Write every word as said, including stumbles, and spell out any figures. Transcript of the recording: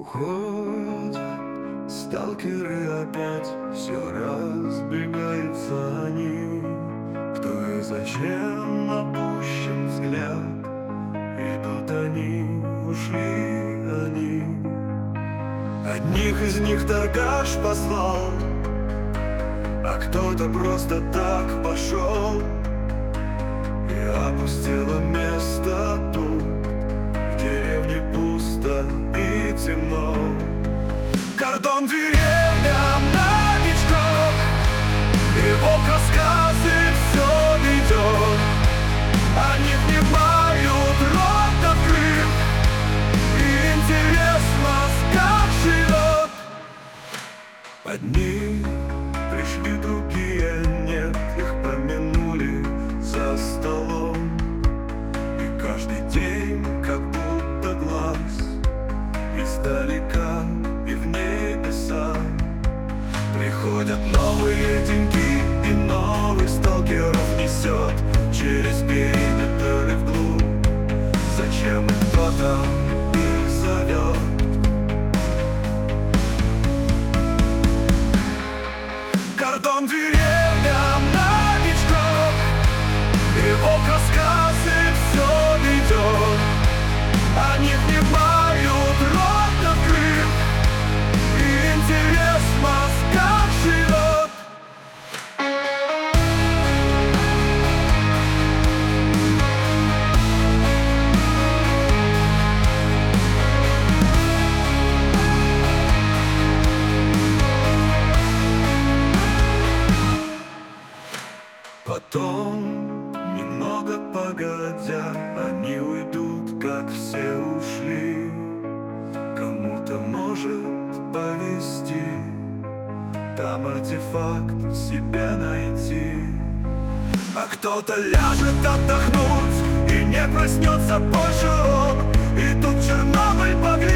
Уходят сталкеры опять, все разбегаются они. Кто и зачем опущен взгляд, идут они, ушли они. Одних из них торгаш послал, а кто-то просто так пошел. И опустело место тут, в деревне пусто и темно. Кордон деревням новичков, его к рассказы все ведет. Они внимают, рот открыт, и интересно, как живет. Одни пришли, другие нет, их помянули за столом. И каждый день как будто глаз издалека и в небеса приходят новые деньги, и новых сталкеров несет через периметр и вглубь. Зачем кто-то их зовет? Кордон деревням новичков, его к рассказы все ведет. Они внимают, рот открыт, и интересно, как живет. Потом, немного погодя, они уйдут, как все ушли. Кому-то может повезти там артефакт себе найти. А кто-то ляжет отдохнуть и не проснется больше он. И тут Чернобыль поглядит.